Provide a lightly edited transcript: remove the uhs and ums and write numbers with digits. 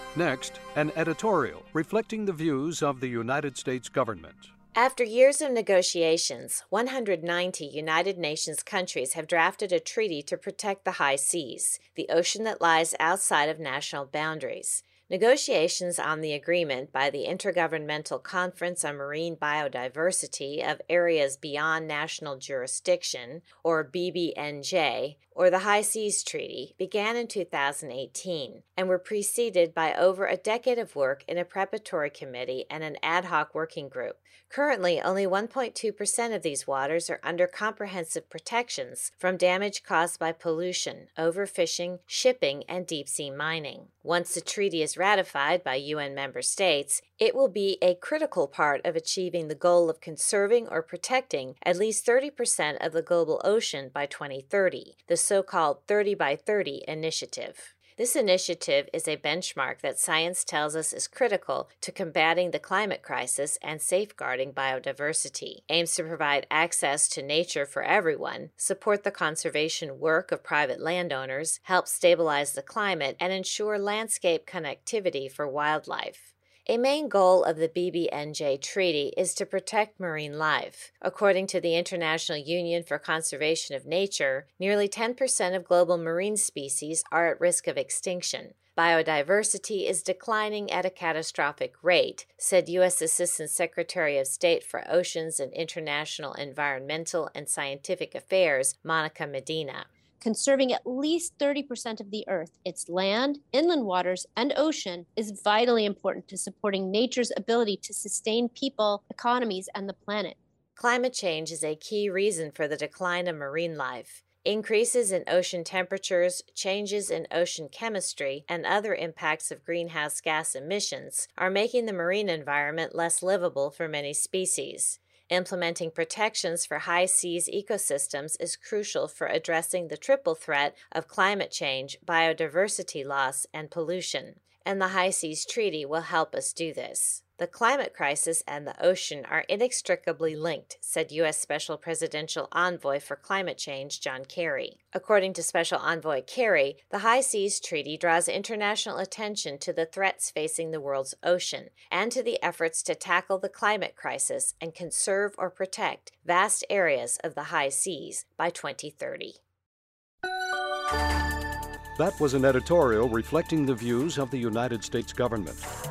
Next, an editorial reflecting the views of the United States government. After years of negotiations, 190 United Nations countries have drafted a treaty to protect the high seas, the ocean that lies outside of national boundaries. Negotiations on the agreement by the Intergovernmental Conference on Marine Biodiversity of Areas Beyond National Jurisdiction, or BBNJ, or the High Seas Treaty, began in 2018 and were preceded by over a decade of work in a preparatory committee and an ad hoc working group. Currently, only 1.2% of these waters are under comprehensive protections from damage caused by pollution, overfishing, shipping, and deep-sea mining. Once the treaty is ratified by UN member states, it will be a critical part of achieving the goal of conserving or protecting at least 30% of the global ocean by 2030, the so-called 30 by 30 initiative. This initiative is a benchmark that science tells us is critical to combating the climate crisis and safeguarding biodiversity, aims to provide access to nature for everyone, support the conservation work of private landowners, help stabilize the climate, and ensure landscape connectivity for wildlife. A main goal of the BBNJ Treaty is to protect marine life. According to the International Union for Conservation of Nature, nearly 10% of global marine species are at risk of extinction. Biodiversity is declining at a catastrophic rate, said U.S. Assistant Secretary of State for Oceans and International Environmental and Scientific Affairs, Monica Medina. Conserving at least 30% of the Earth, its land, inland waters, and ocean, is vitally important to supporting nature's ability to sustain people, economies, and the planet. Climate change is a key reason for the decline of marine life. Increases in ocean temperatures, changes in ocean chemistry, and other impacts of greenhouse gas emissions are making the marine environment less livable for many species. Implementing protections for high seas ecosystems is crucial for addressing the triple threat of climate change, biodiversity loss, and pollution, and the High Seas Treaty will help us do this. The climate crisis and the ocean are inextricably linked, said U.S. Special Presidential Envoy for Climate Change John Kerry. According to Special Envoy Kerry, the High Seas Treaty draws international attention to the threats facing the world's ocean and to the efforts to tackle the climate crisis and conserve or protect vast areas of the high seas by 2030. That was an editorial reflecting the views of the United States government.